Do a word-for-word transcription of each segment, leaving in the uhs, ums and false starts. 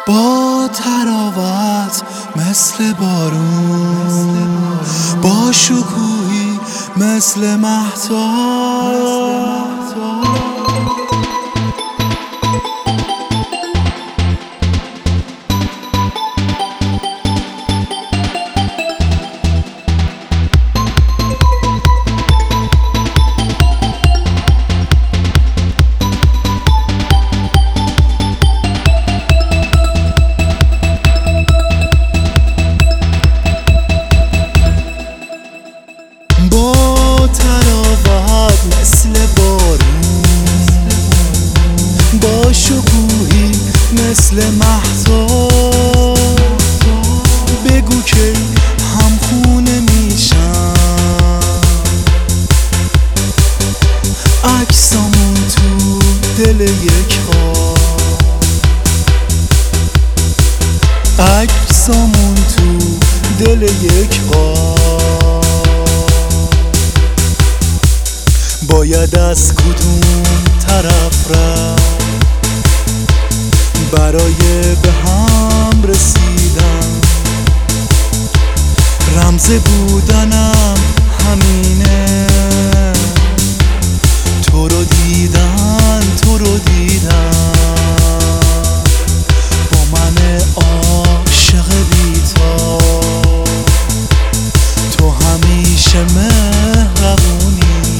با تراوت مثل بارون، با شکوهی مثل مهتاب. با شکوهی مثل مهتاب، بگو که هم خونه میشم، عکسامون تو دل یک خواب، عکسامون تو دل یک خواب. باید از کدوم طرف رفت برای به هم رسیدن؟ رمز بودنم همینه، تو رو دیدن تو رو دیدن، با من عاشق بی‌تاب، تو همیشه مهربونی،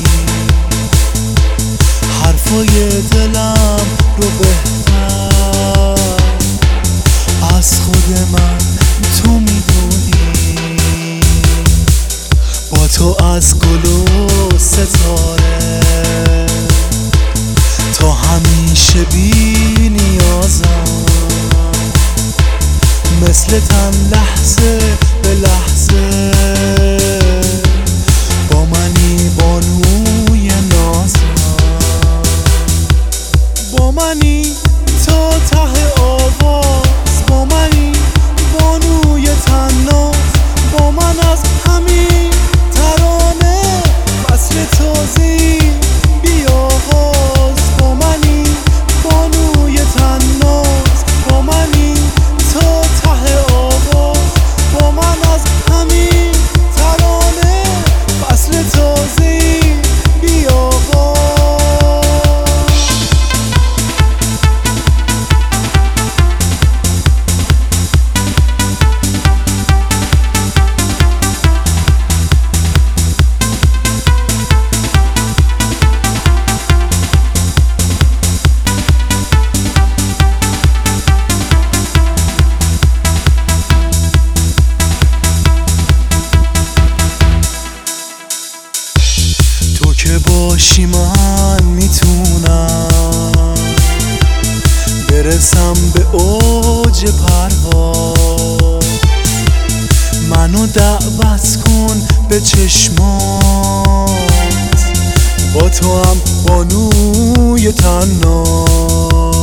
حرفای دلم رو بهتر از خود من تو میدونی. با تو از گل و ستاره تا همیشه بی نیازم، مثل تن لحظه به لحظه با منی بانوی نازم، با منی تا ته آواز، با منی بانوی تناز، با من از همین ترانه فصل تازه‌ای بی آغاز، با منی بانوی تناز، با منی تا ته آواز، با من از همین ترانه فصل تازه‌ای بی آغاز. تو که باشی من میتونم برسم به اوج پرواز، منو دعوت کن به چشمات، با تو هم بانوی تناز،